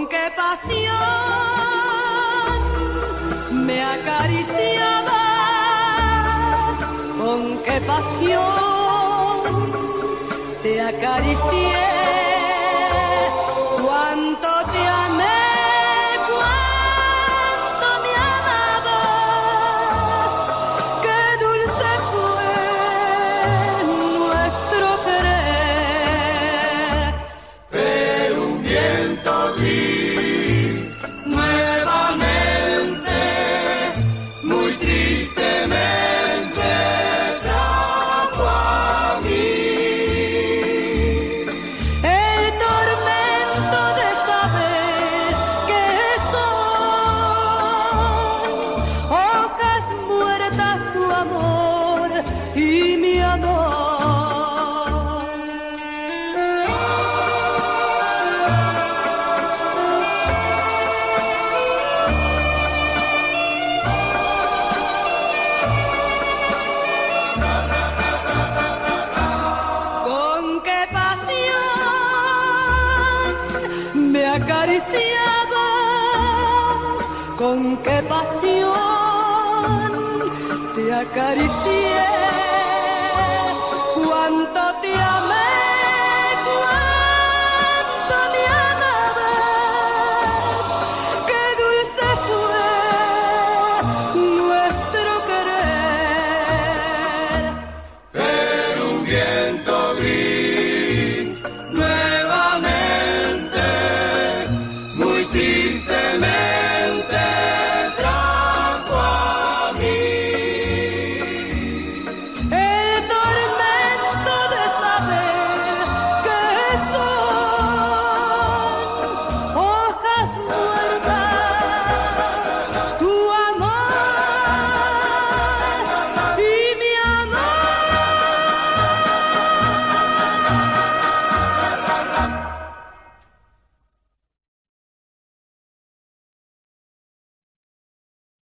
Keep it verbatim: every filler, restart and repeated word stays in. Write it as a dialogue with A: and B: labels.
A: con qué pasión me acariciabas, con qué pasión te acaricié, cuánto te amé. Y mi amor, con qué pasión me acariciabas, con qué pasión te acaricié, cuánto te amé.